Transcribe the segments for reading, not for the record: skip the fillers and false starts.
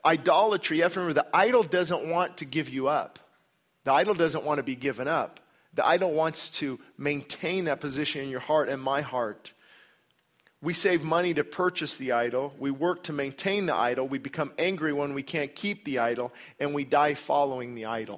idolatry, you have to remember, the idol doesn't want to give you up. The idol doesn't want to be given up. The idol wants to maintain that position in your heart and my heart. We save money to purchase the idol. We work to maintain the idol. We become angry when we can't keep the idol. And we die following the idol.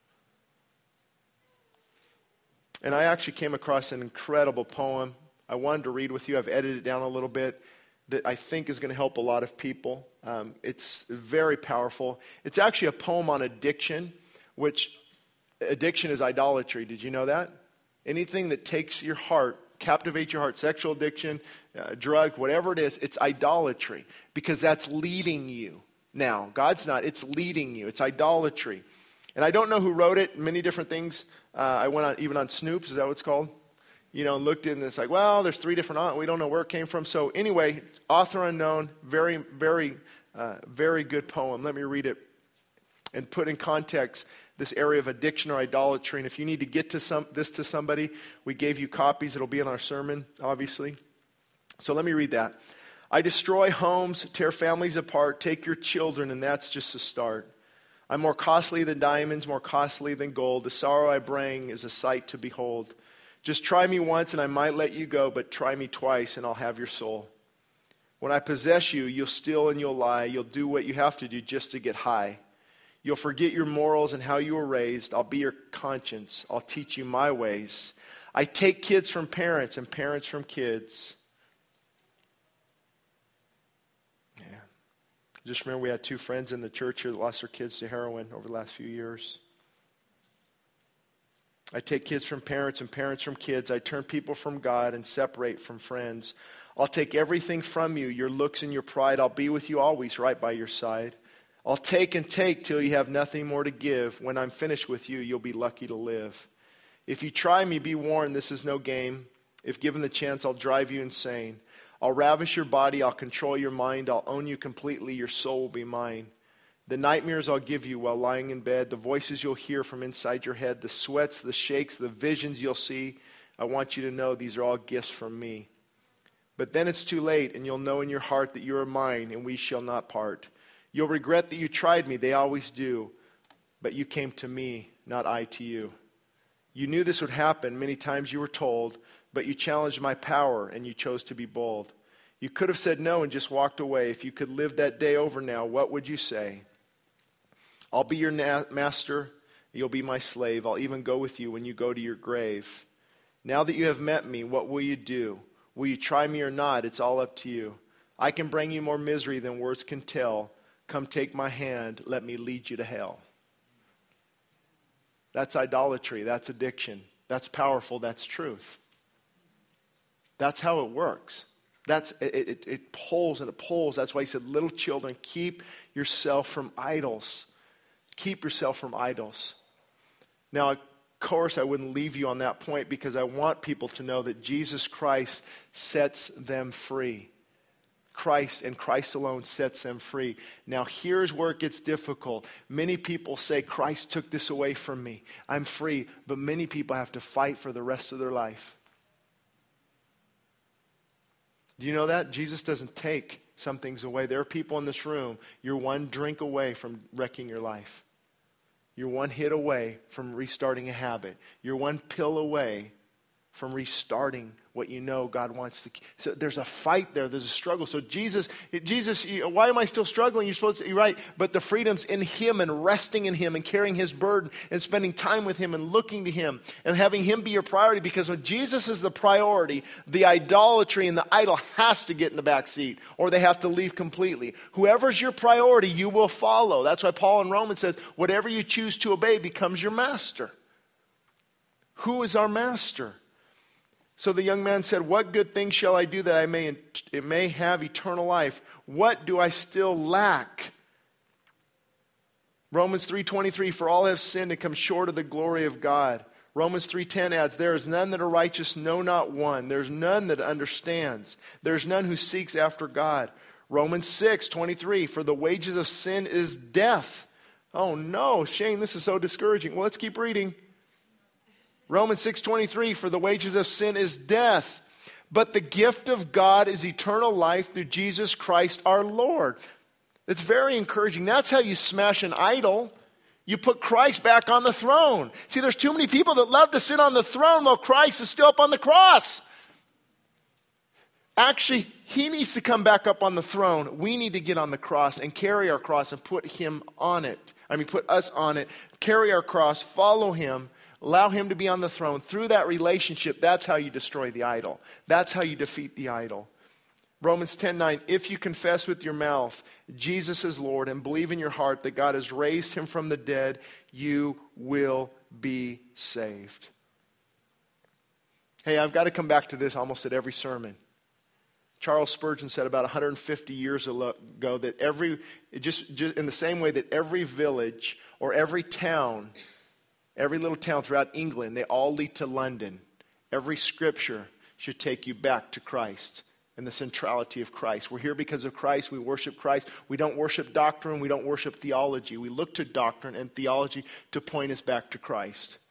And I actually came across an incredible poem I wanted to read with you. I've edited it down a little bit that I think is going to help a lot of people. It's very powerful. It's actually a poem on addiction, which addiction is idolatry. Did you know that? Anything that takes your heart, captivates your heart, sexual addiction, drug, whatever it is, it's idolatry because that's leading you. Now, God's not. It's leading you. It's idolatry. And I don't know who wrote it. Many different things. I went on, even on Snoops, is that what it's called? You know, and looked in, and it's like, well, there's 3 different, we don't know where it came from. So anyway, author unknown, very, very, very good poem. Let me read it and put in context this area of addiction or idolatry. And if you need to get to this to somebody, we gave you copies. It'll be in our sermon, obviously. So let me read that. I destroy homes, tear families apart, take your children, and that's just a start. I'm more costly than diamonds, more costly than gold. The sorrow I bring is a sight to behold. Just try me once and I might let you go, but try me twice and I'll have your soul. When I possess you, you'll steal and you'll lie. You'll do what you have to do just to get high. You'll forget your morals and how you were raised. I'll be your conscience. I'll teach you my ways. I take kids from parents and parents from kids. Yeah. Just remember we had 2 friends in the church here that lost their kids to heroin over the last few years. I take kids from parents and parents from kids. I turn people from God and separate from friends. I'll take everything from you, your looks and your pride. I'll be with you always, right by your side. I'll take and take till you have nothing more to give. When I'm finished with you, you'll be lucky to live. If you try me, be warned, this is no game. If given the chance, I'll drive you insane. I'll ravish your body. I'll control your mind. I'll own you completely. Your soul will be mine. The nightmares I'll give you while lying in bed, the voices you'll hear from inside your head, the sweats, the shakes, the visions you'll see, I want you to know these are all gifts from me. But then it's too late, and you'll know in your heart that you are mine, and we shall not part. You'll regret that you tried me, they always do, but you came to me, not I to you. You knew this would happen, many times you were told, but you challenged my power, and you chose to be bold. You could have said no and just walked away. If you could live that day over now, what would you say? I'll be your master, you'll be my slave. I'll even go with you when you go to your grave. Now that you have met me, what will you do? Will you try me or not? It's all up to you. I can bring you more misery than words can tell. Come take my hand, let me lead you to hell. That's idolatry, that's addiction. That's powerful, that's truth. That's how it works. It pulls and it pulls. That's why he said, little children, keep yourself from idols. Keep yourself from idols. Now, of course, I wouldn't leave you on that point because I want people to know that Jesus Christ sets them free. Christ and Christ alone sets them free. Now, here's where it gets difficult. Many people say, Christ took this away from me. I'm free. But many people have to fight for the rest of their life. Do you know that? Jesus doesn't take some things away. There are people in this room, you're one drink away from wrecking your life. You're one hit away from restarting a habit. You're one pill away from restarting what you know God wants to. So there's a fight there. There's a struggle. So Jesus, why am I still struggling? You're supposed to, you're right. But the freedom's in Him and resting in Him and carrying His burden and spending time with Him and looking to Him and having Him be your priority. Because when Jesus is the priority, the idolatry and the idol has to get in the back seat or they have to leave completely. Whoever's your priority, you will follow. That's why Paul in Romans says, whatever you choose to obey becomes your master. Who is our master? So the young man said, what good thing shall I do that I may have eternal life? What do I still lack? Romans 3:23, for all have sinned and come short of the glory of God. Romans 3:10 adds, there is none that are righteous, no, not one. There's none that understands. There's none who seeks after God. Romans 6:23, for the wages of sin is death. Oh no, Shane, this is so discouraging. Well, let's keep reading. Romans 6:23, for the wages of sin is death, but the gift of God is eternal life through Jesus Christ our Lord. It's very encouraging. That's how you smash an idol. You put Christ back on the throne. See, there's too many people that love to sit on the throne while Christ is still up on the cross. Actually, he needs to come back up on the throne. We need to get on the cross and carry our cross and put him on it. Put us on it. Carry our cross, follow him, allow him to be on the throne. Through that relationship, that's how you destroy the idol. That's how you defeat the idol. Romans 10:9, if you confess with your mouth Jesus is Lord and believe in your heart that God has raised him from the dead, you will be saved. Hey, I've got to come back to this almost at every sermon. Charles Spurgeon said about 150 years ago that just in the same way that every village or every town, every little town throughout England, they all lead to London. Every scripture should take you back to Christ and the centrality of Christ. We're here because of Christ. We worship Christ. We don't worship doctrine. We don't worship theology. We look to doctrine and theology to point us back to Christ.